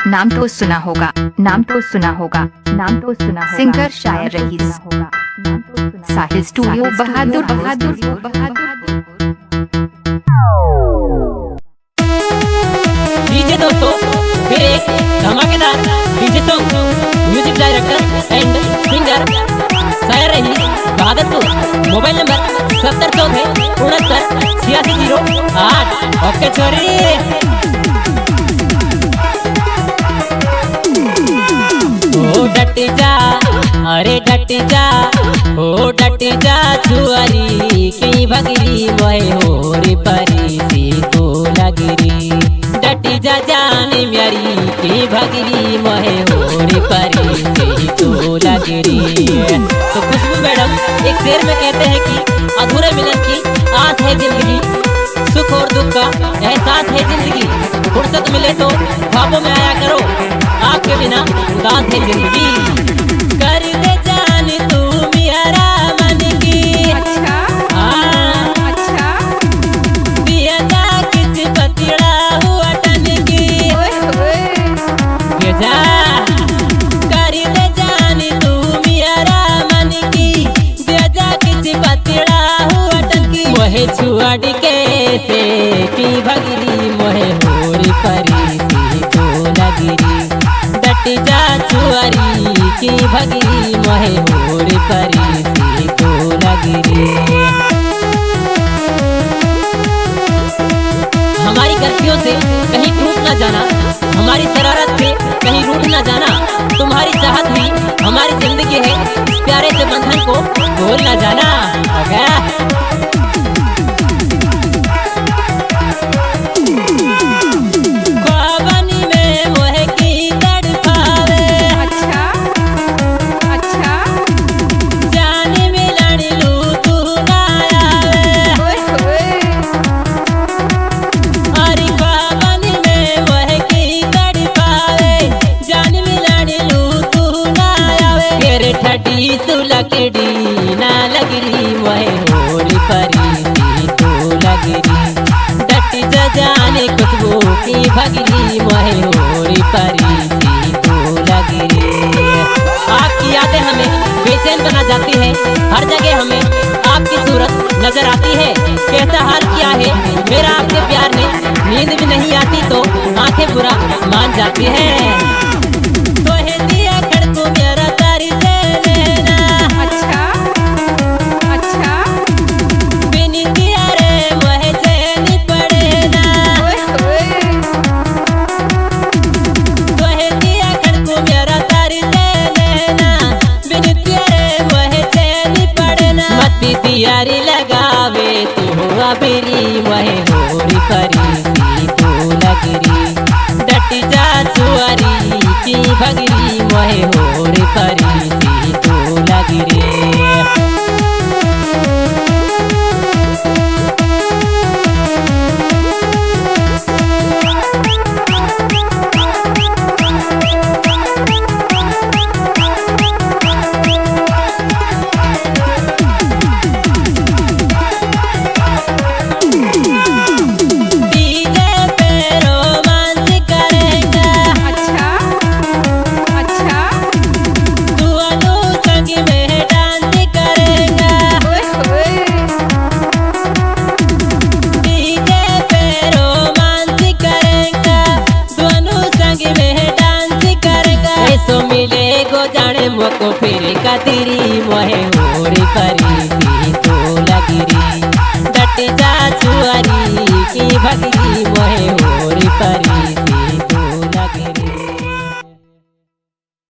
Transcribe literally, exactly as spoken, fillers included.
नाम तो सुना होगा, नाम तो सुना होगा, नाम तो सुना होगा। Singer Shayar Raees, Sahil studio Bahadur Bahadur Bahadur. DJ दोस्तों, फिर एक धमाकेदार DJ song. Music director and singer Shayar Raees Bahadurpur. Mobile number सत्तर चौदह उनहत्तर छियासी जीरो आठ। ओके छोरी, ओ डट जा, अरे डट जा, ओ डट जा छुआरी की भगरी मोहे होरी परी सी को लगरी। डट जा जान म्यारी की भगरी मोहे होरी परी सी को लगरी। तो खुशबू मैडम एक शेर में कहते हैं कि अधूरे मिलन की आस है जिंदगी, सुख और दुख का एहसास है जिंदगी। फुर्सत मिले तो ख्वाबों में आया करो, आपके बिना उदास है जिंदगी। कर दे जान तू मेरा मन की, अच्छा हाँ अच्छा, दिया जा किस पतिड़ा हुआ टन की। ये जा कर दे जान तू मेरा मन की, दिया जा किस पतिड़ा हुआ टन की। मोहे छुआ के से की भगरी मोहे होरी परी सी को लगरी। डट जा छुआरी की भगरी मोहे होरी परी सी को लगरी। हमारी गलतियों से कहीं टूट न जाना, हमारी शरारत से कहीं रूठ न जाना। तुम्हारी चाहत भी हमारी जिंदगी है, इस प्यारे से बंधन को भूल न जाना। ख्वाबनी में मोहे की तड़पावे, अच्छा अच्छा, जान मिलन लू तू ना आवे। अरे ख्वाबनी में मोहे की तड़पावे, जान मिलन लू तू ना आवे। फिर ठटी सुलकड़ी ना लगरी मोहे होरी परी सी को लगरी। डट जा जाने खुशबू की भगरी मोहे होरी परी सी को लगरी। आपकी यादें हमें बेचैन बना जाती है, हर जगह हमें आपकी सूरत नजर आती है। कैसा हाल किया है मेरा आपके प्यार ने, नींद भी नहीं आती तो आंखें बुरा मान जाती है। तो है दिया खड़को मेरा तारी से लेना, अच्छा अच्छा, बिन दिया रे मोहे चैन पड़े ना। तो है दिया खड़को मेरा तारी से लेना, बिन दिया रे मोहे चैन पड़े ना। मती दियारी लगावे तू हुआ बिरी मोहे होरी परी सी को लगरी। डट जा छुआरी की भगरी मोहे होरी परी सी को लगरी। डीजे पे रोमांस करेगा, अच्छा अच्छा, तू अनु संग में डांस करेगा। डीजे पे रोमांस करेगा, तू अनु संग में डांस करेगा। ऐसो मिले गो जाने मोको फिर कतरी मोहे होरी परी सी को लगरी।